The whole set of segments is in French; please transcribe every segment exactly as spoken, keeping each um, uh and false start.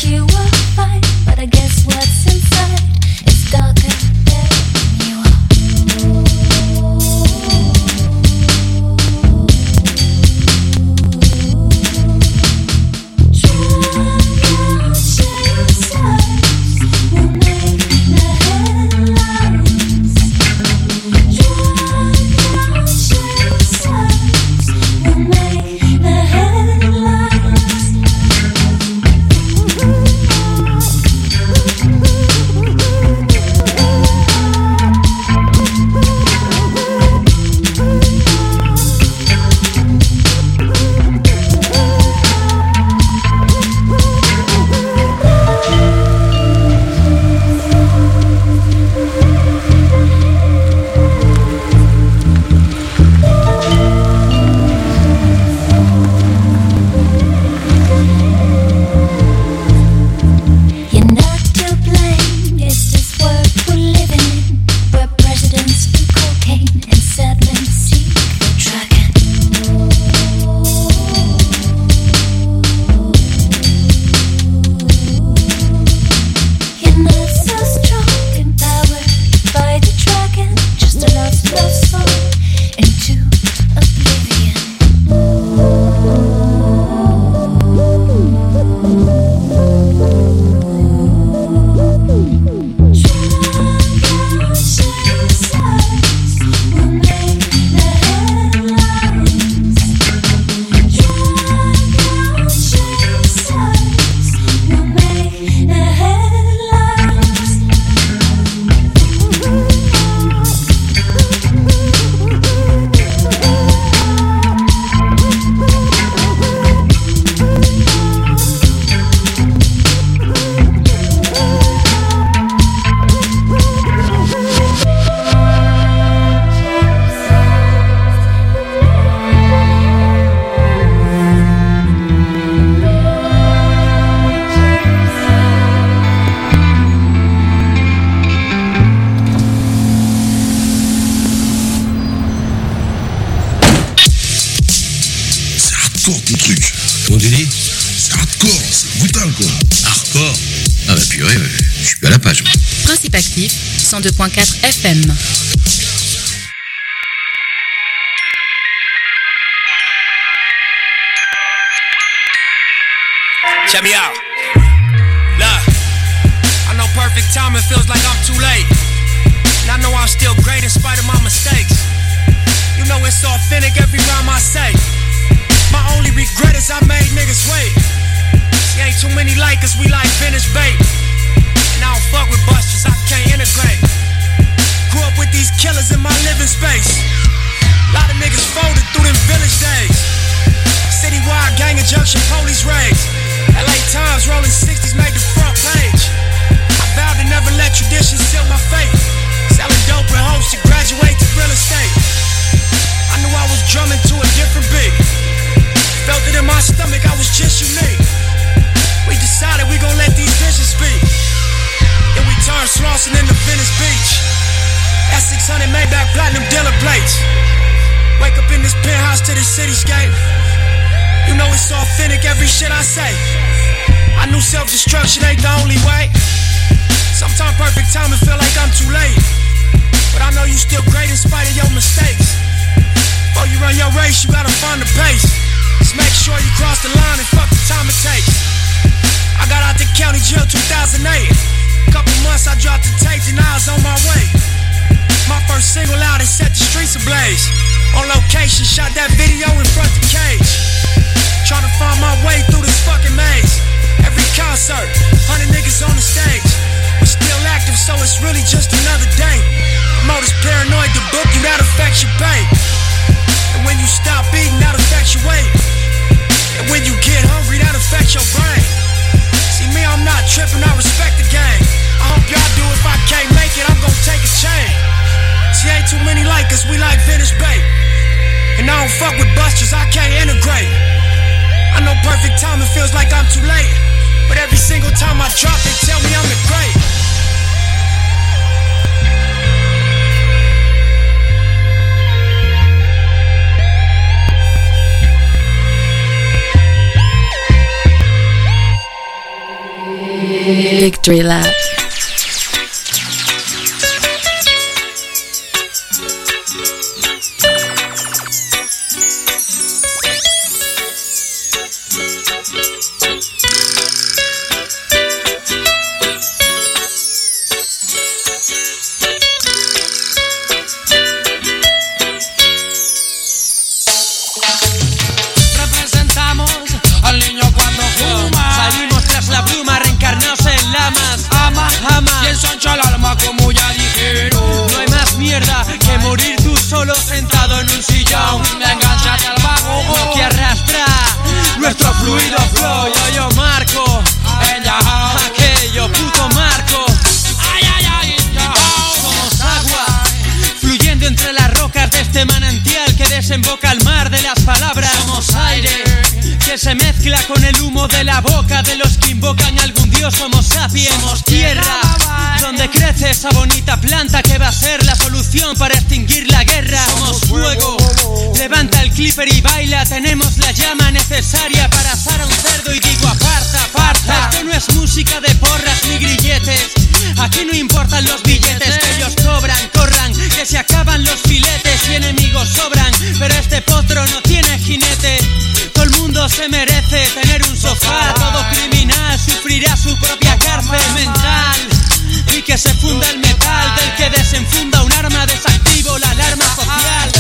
hardcore ton truc. Comment tu dis? C'est hardcore, c'est brutal quoi. Hardcore? Ah bah purée, ouais, je suis plus à la page. Principe actif, cent deux point quatre F M. Check me out. Look, I know perfect timing feels like I'm too late. And I know I'm still great in spite of my mistakes. You know it's authentic every rhyme I say. My only regret is I made niggas wait. See, ain't too many like us, we like vintage bait. And I don't fuck with busters, I can't integrate. Grew up with these killers in my living space. Lot of niggas folded through them village days. Citywide gang injunction, police raids. L A Times rolling sixties made the front page. I vowed to never let tradition seal my fate. Selling dope in hopes to graduate to real estate. I knew I was drumming to a different beat. Felt it in my stomach, I was just unique. We decided we gon' let these visions speak. Then we turned Slauson into Venice Beach. S six hundred Maybach platinum dealer plates. Wake up in this penthouse to the cityscape. You know it's authentic, every shit I say. I knew self-destruction ain't the only way. Sometimes perfect timing feel like I'm too late. But I know you still great in spite of your mistakes. Before you run your race, you gotta find the pace. Just make sure you cross the line and fuck the time it takes. I got out the county jail two thousand eight. Couple months I dropped the tapes and I was on my way. My first single out and set the streets ablaze. On location, shot that video in front the cage. Tryna find my way through this fucking maze. Every concert, hundred niggas on the stage. We're still active, so it's really just another day. Promoters paranoid, the book you, that affects your pay. And when you stop eating, that affects your weight. And when you get hungry, that affects your brain. See me, I'm not tripping, I respect the game. I hope y'all do, if I can't make it, I'm gon' take a chain. See, ain't too many like us, we like vintage bait. And I don't fuck with busters, I can't integrate. I know perfect timing feels like I'm too late. But every single time I drop, they tell me I'm the great. Victory Lap. Se mezcla con el humo de la boca de los que invocan a algún dios. Somos sapiens, somos tierra, donde crece esa bonita planta que va a ser la solución para extinguir la guerra. Somos fuego, levanta el clipper y baila. Tenemos la llama necesaria para asar a un cerdo y digo aparta, aparta. Esto no es música de porras ni grilletes. Aquí no importan los billetes, que ellos cobran, corran, que se acaban los filetes y enemigos sobran. Pero este potro no tiene jinete. Todo el mundo se merece tener un sofá. Todo criminal sufrirá su propia cárcel mental. Y que se funda el metal del que desenfunda un arma. Desactivo la alarma social.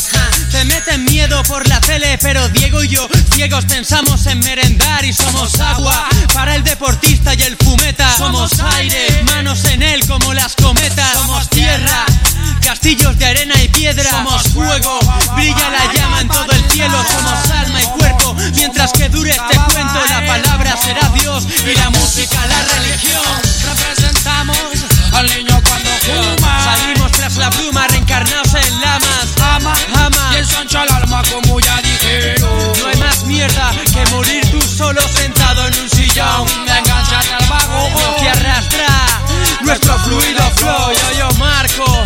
Te meten miedo por la tele, pero Diego y yo ciegos pensamos en merendar. Y somos agua para el deportista y el fumeta. Somos aire, manos en él como las cometas. Somos tierra, castillos de arena y piedra. Somos fuego, brilla la llama en todo el cielo. Somos alma y cuerpo, mientras que dure este cuento. La palabra será Dios y la música la religión. Representamos al niño cuando fuma. Salimos tras la pluma, reencarnados en lamas. Ama, ama, y ensancha el alma como ya dijeron. No hay más mierda que morir tú solo sentado en un sillón. Engánchate al vago, lo que arrastra nuestro fluido flow. Yo, yo, Marco,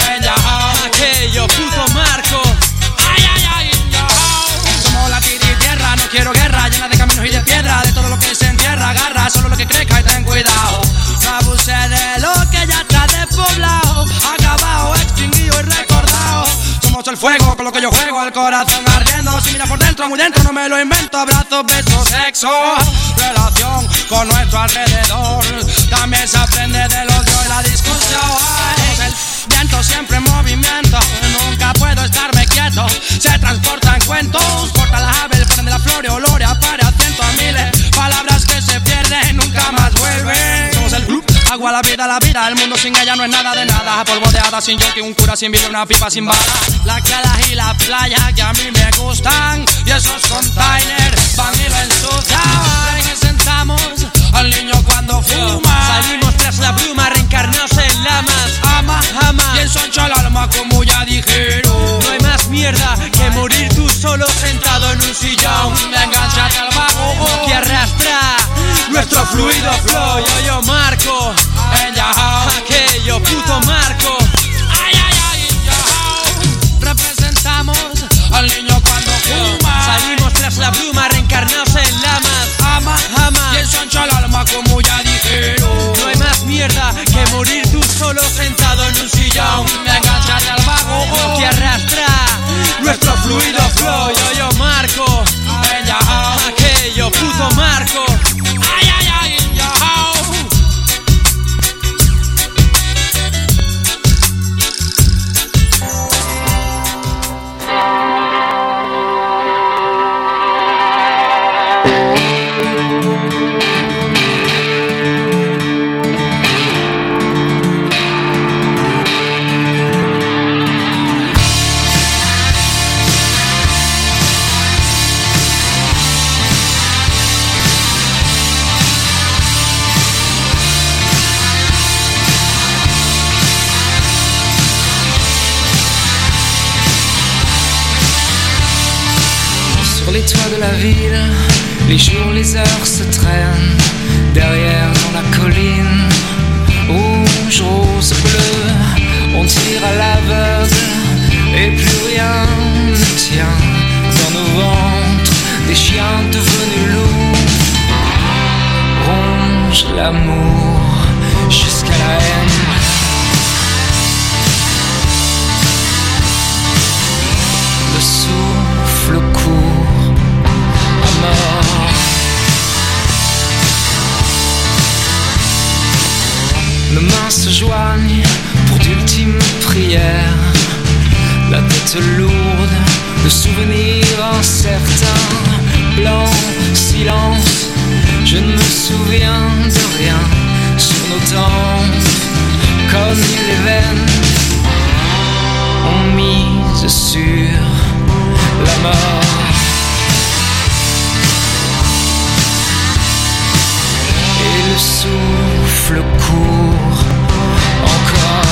aquello, puto Marco. Ay, ay, ay, yo. Somos la tierra y tierra, no quiero guerra. Llena de caminos y de piedra, de todo lo que se entierra. Agarra solo lo que crezca y ten cuidado. No abuse de lo que ya está despoblado. Acabado, extinguido y recordado. Somos el fuego con lo que yo juego, el corazón ardiendo. Si mira por dentro, muy dentro, no me lo invento. Abrazos, besos, sexo, relación con nuestro alrededor. También se aprende del odio y la discusión. El viento siempre en movimiento, nunca puedo estarme quieto. Se transportan cuentos, corta las aves, ponen de la flor y olores, apare a cientos a miles. Palabras que se pierden, nunca más vuelven. Somos el club, agua, la vida, la vida. El mundo sin ella no es nada de nada. Polvo de hada, sin yoki, un cura sin vida, una pipa sin bala. Las calas y la playa que a mí me gustan, y esos containers van y lo ensucian. Representamos al niño cuando fuma. Salimos tras la bruma, reencarnados en lamas. Ama, ama, y ensancha el alma como ya dijeron. No hay más mierda que morir tú solo sentado en un sillón. Engánchate al vago, lo que arrastra nuestro fluido flow. Yo, yo, Marco, aquello, puto Marco. Ay, ay, ay, yo. Representamos al niño cuando fuma. Salimos tras la bruma, reencarnados en lamas. Ama, ama, y ensancha el alma como ya dijeron. No hay más mierda que morir tú solo sentado en un sillón. Engánchate al vago, lo que arrastra nuestro fluido flow. Yo, yo, Marco, aquello, puto Marco. Ay, ay, ay, yo. Sur les toits de la ville, les jours, les heures se traînent. Derrière dans la colline, rouge, rose, bleu, on tire à l'aveugle et plus rien ne tient. Dans nos ventres, des chiens devenus loups. Ronge l'amour jusqu'à la haine. Le souffle court à mort. Nos mains se joignent pour d'ultimes prières. La tête lourde de souvenirs incertains. Blanc, silence, je ne me souviens de rien. Sur nos tempes, comme les veines, on mise sur la mort. Et le souffle court encore.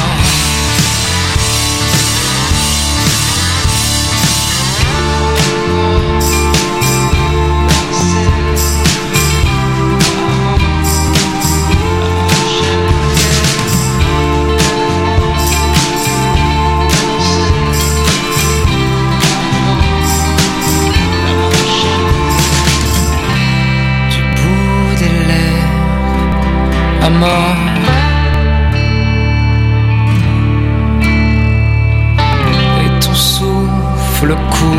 Mort. Et ton souffle court.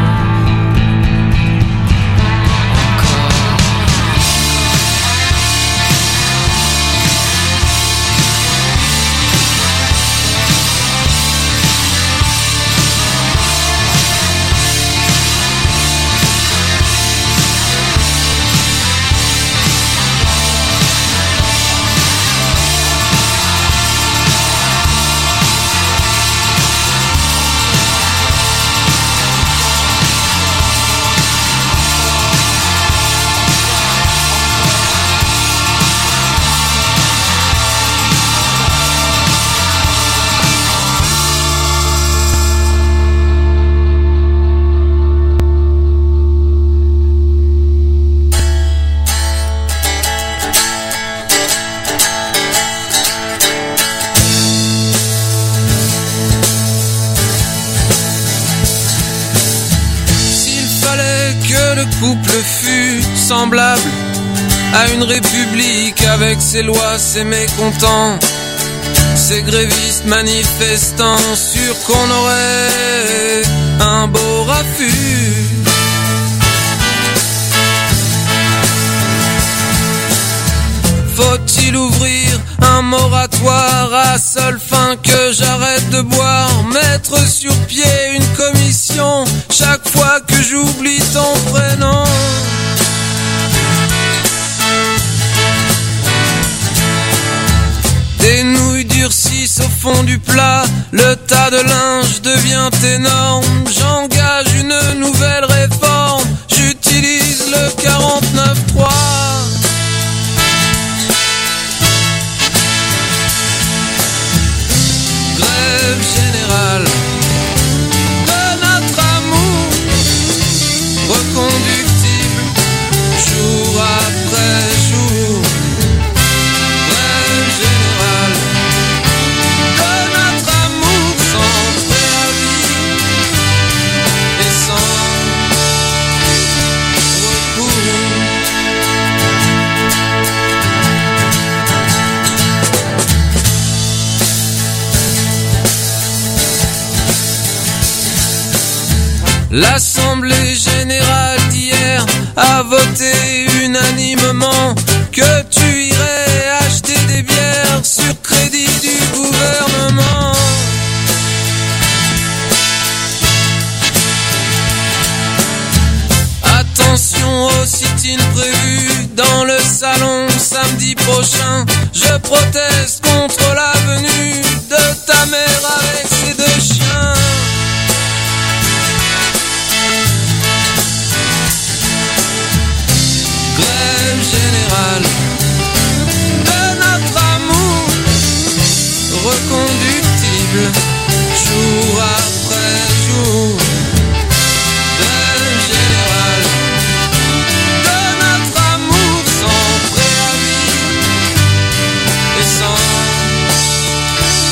Semblable à une république avec ses lois, ses mécontents, ses grévistes manifestants, sûrs qu'on aurait un beau raffut. Faut-il ouvrir un moratoire à seule fin que j'arrête de boire, mettre sur pied une commission chaque fois que j'oublie ton prénom? Des nouilles durcissent au fond du plat, le tas de linge devient énorme. J'engage une nouvelle réforme, j'utilise le quarante-neuf trois. Grève générale de notre amour, reconductible jour après jour. L'Assemblée générale d'hier a voté unanimement que tu irais acheter des bières sur crédit du gouvernement. Attention au sit-in prévu dans le salon samedi prochain. Je proteste contre la venue de ta mère avec ses deux chiens. Grève générale de notre amour, reconductible jour après jour. Grève générale de notre amour sans préavis et sans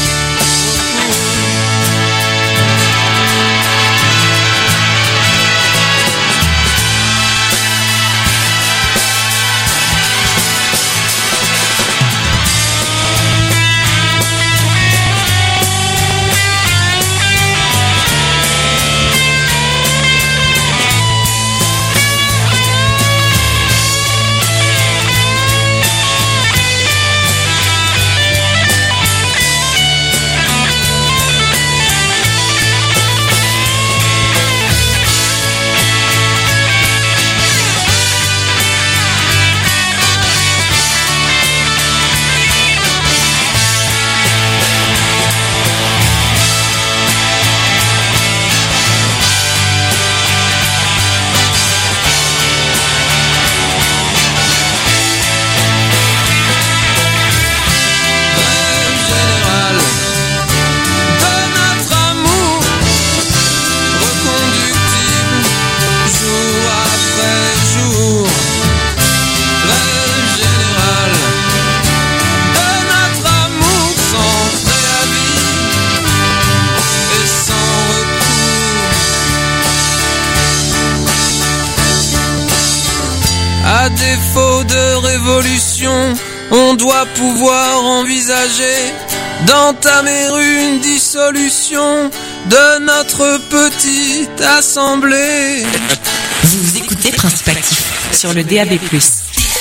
défaut de révolution, on doit pouvoir envisager d'entamer une dissolution de notre petite assemblée. Vous écoutez Principe Actif sur le D A B plus.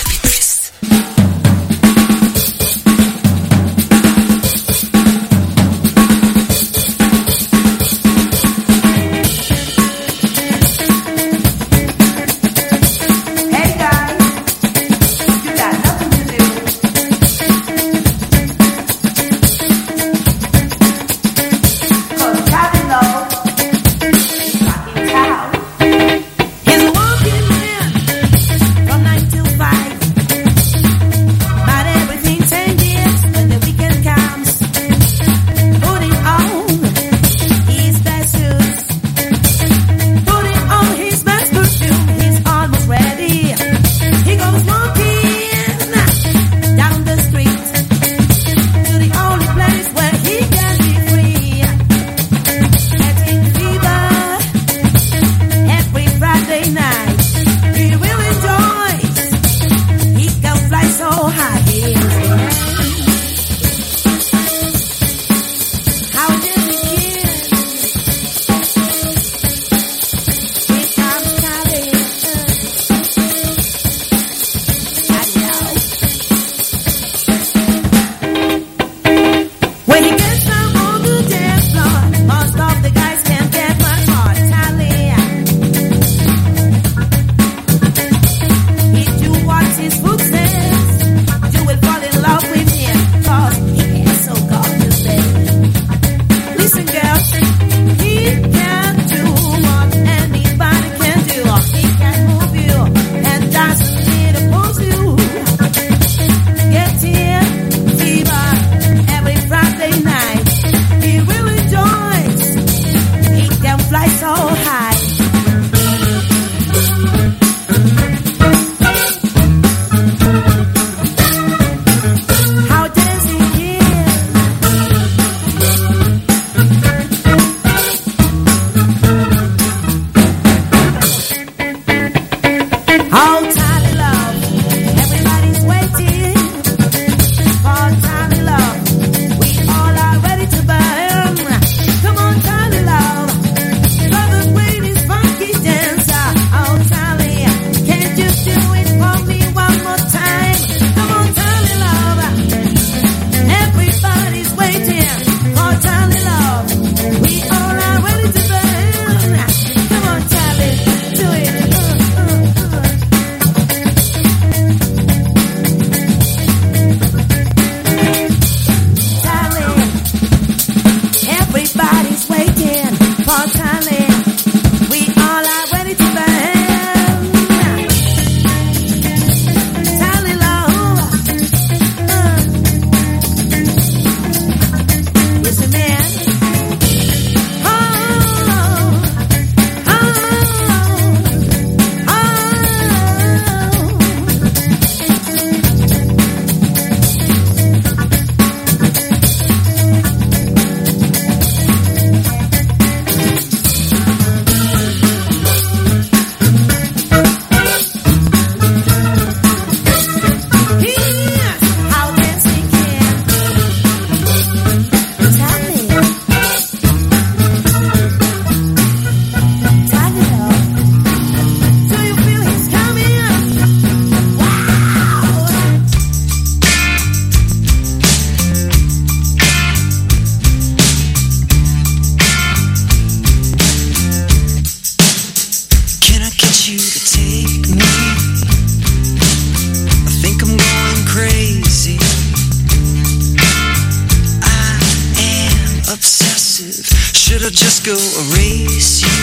go erase you.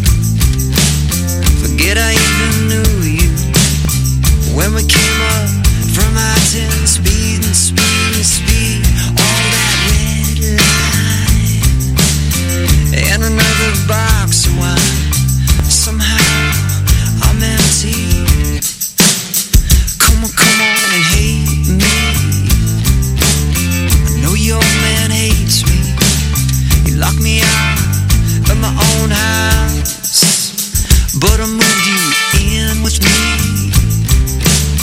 Forget I even knew you. When we came up from I ten, speed and speed and speed, all that red line and another box of wine. Somehow I'm empty. Come on, come on and hate me. I know your man hates me. He locked me out of my own house, but I moved you in with me.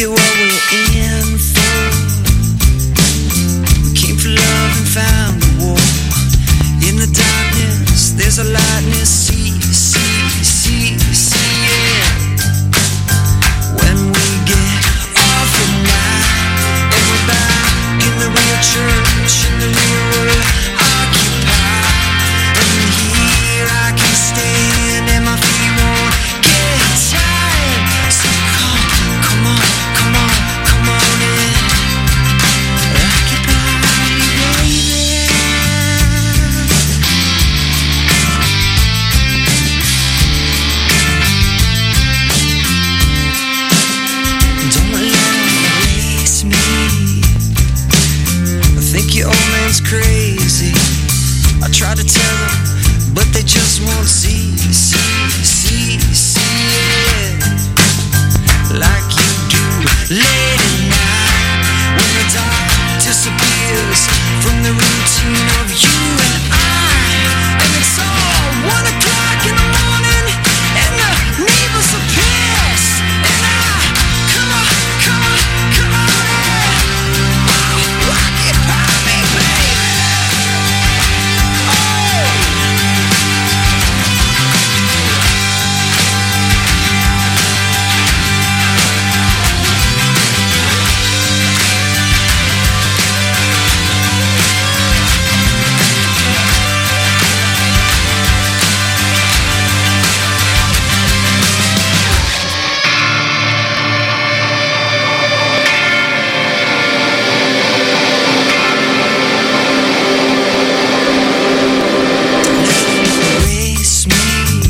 at what we're in for. We came for love and found the war. In the darkness, there's a lightness.